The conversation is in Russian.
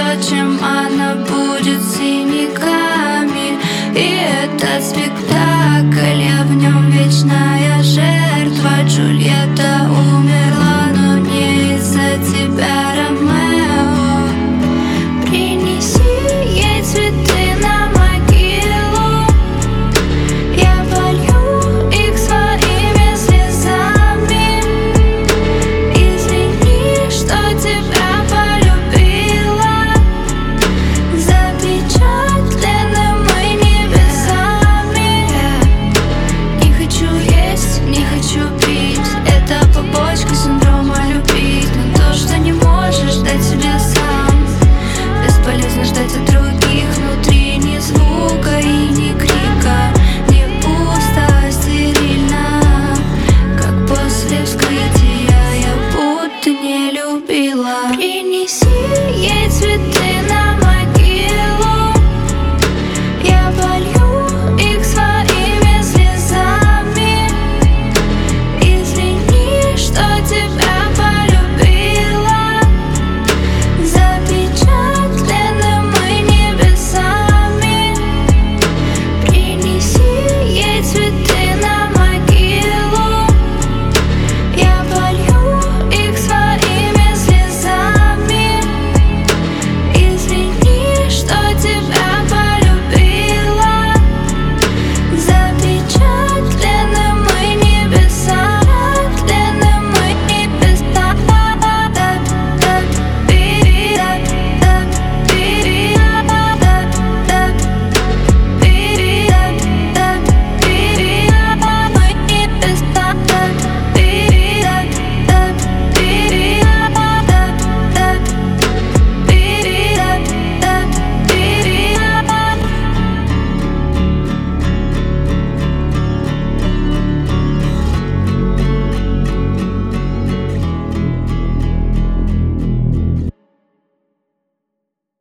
Впрочем, она будет синяками. И этот спектакль, я в нем вечная жертва. Джульетта умерла, но не из-за тебя, Ромео. Принеси ей цветы на могилу, я полью их своими слезами. Извини, что тебя полюбила, запечатленными небесами. Не хочу есть, не хочу пить, это побочка синдрома любить. Но то, что не можешь дать себе сам, бесполезно ждать от других. Внутри ни звука и ни крика, не пусто, а стерильно, как после вскрытия я будто не любила. Принеси ей цветы на